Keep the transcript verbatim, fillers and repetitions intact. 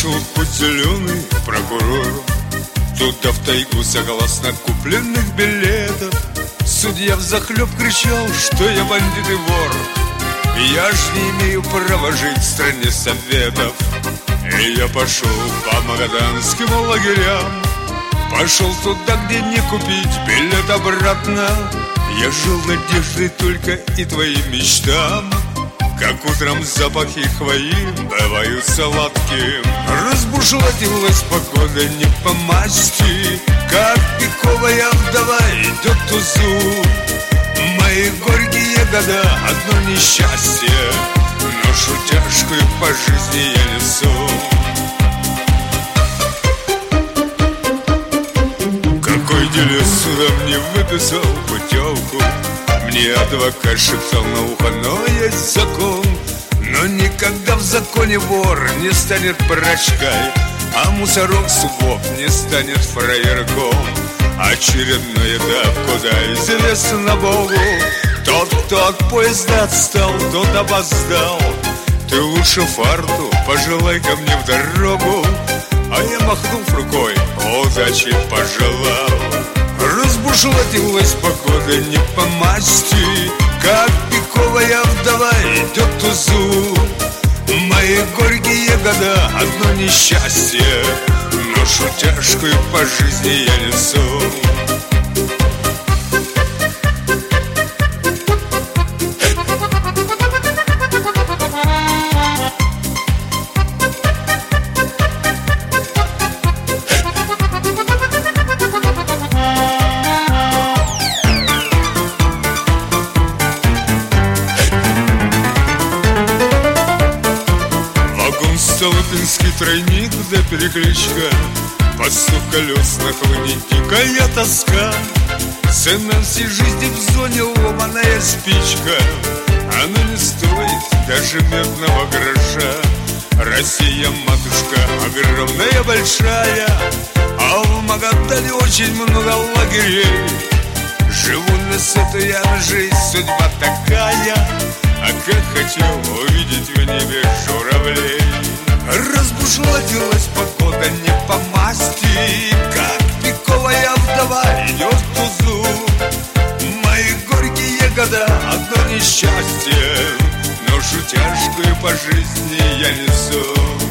Пошел в путь зеленый прокурор, туда в тайгу согласно купленных билетов. Судья взахлеб кричал, что я бандит и вор, и я ж не имею права жить в стране советов. И я пошел по магаданским лагерям, пошел туда, где не купить билет обратно. Я жил надеждой только и твоим мечтам, как утром запахи хвои бывают сладким. Разбушевалась погода не по масти, как пиковая вдова идет к тузу. Мои горькие года одно несчастье, ношу тяжкую по жизни я несу. Какой делец суда мне выписал путевку, мне адвокат шептал на ухо, но есть закон. Но никогда в законе вор не станет прачкой, а мусорок субок не станет фраерком. Очередной этап, куда известно Богу, тот, кто от поезда отстал, тот опоздал. Ты лучше фарту пожелай ко мне в дорогу, а я, махнув рукой, удачи пожелал. Разбушевалась погода не по масти, как пиковая вдова идет к тузу. Мои горькие года одно несчастье, ношу тяжкую по жизни я несу. Столыпинский тройник да перекличка, под стук колес на хвоне дикая тоска. Цена всей жизни в зоне ломаная спичка, она не стоит даже медного гроша. Россия, матушка, огромная, большая, а в Магадане очень много лагерей. Живу на сотую я жизнь, судьба такая, а как хотел увидеть в небе журавлей. Разбушевалась погода не по масти, как пиковая вдова идет к тузу. Мои горькие года одно несчастье, ношу тяжкую по жизни я несу.